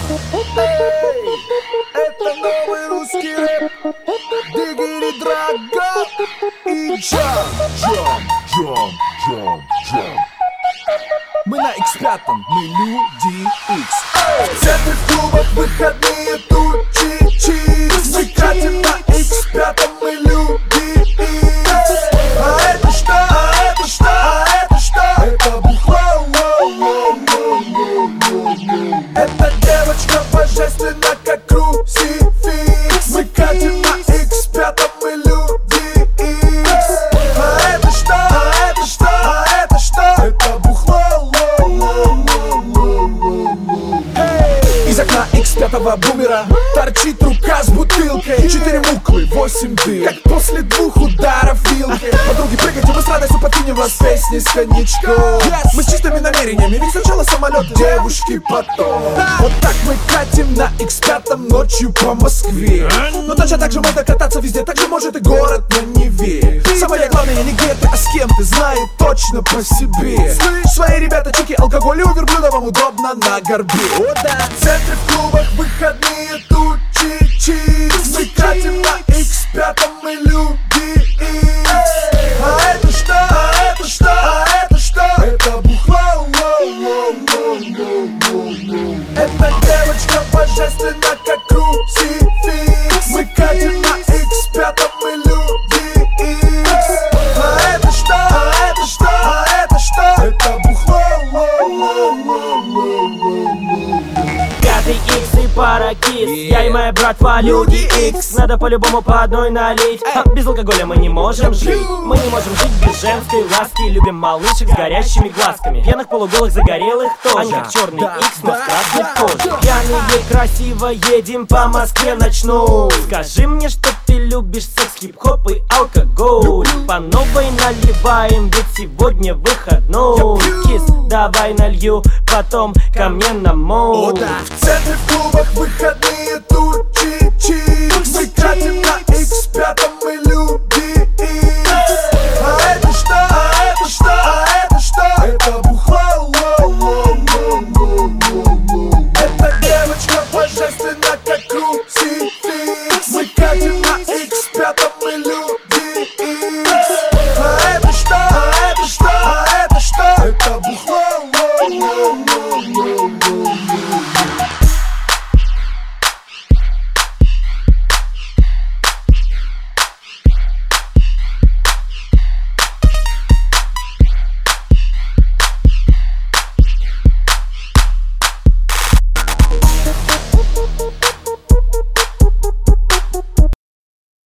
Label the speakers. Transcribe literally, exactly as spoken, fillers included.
Speaker 1: Это новый русский рэп. Диггери Драга и Джам, Джам, Джам, Джам, Джам. Мы на икс пять, мы люди X. В центре, в клубах, выходные тучи чикс. Мы катим на икс пять, мы люди X. А это что? А это что? А это что? Это бухло. Эта девочка божественна, как круцификс. Мы катим на икс пять, мы люди X. А это что? А это что? А это что? Это бухло. Из окна икс пять бумера торчит рука с бутылкой. Четыре муклы, восемь дыр, как после двух ударов вилки. Подруги, прыгайте, мы с радостью подкинем вас песни с коньячком. Yes. Мы с чистыми намерениями, ведь сначала самолет, девушки потом. Вот так мы катим на икс пять ночью по Москве. Но точно так же можно кататься везде, так же может и город на Неве. Самое главное не где ты, а с кем ты, знаю точно по себе. Свои ребята, чики, алкоголь и у верблюда вам удобно на горбе. О, да. В центре, в клубах, выходные тучи чикс. Мы катим на икс пять, мы люди X. А это что? А это что? А это что? Это бухло. Эта девочка божественна, как круцификс. Мы катим на икс пять, мы люди X. А это что? А это что? А это что? Это бухло.
Speaker 2: Пятый икс и пара кис, я и моя братва люди X. Надо по-любому по одной налить, а без алкоголя мы не можем жить. Мы не можем жить без женской ласки. Любим малышек с горящими глазками, пьяных полуголых загорелых тоже. Они как черный икс, но с красной кожей. Пьяные красиво едем по Москве ночной. Скажи мне, что ты любишь секс, хип-хоп и алкоголь. По новой наливаем, ведь сегодня выходной. Кис, давай налью, потом ко мне на мол.
Speaker 1: В центре, в клубах, выходные тучи чикс. Мы катим на икс пять, мы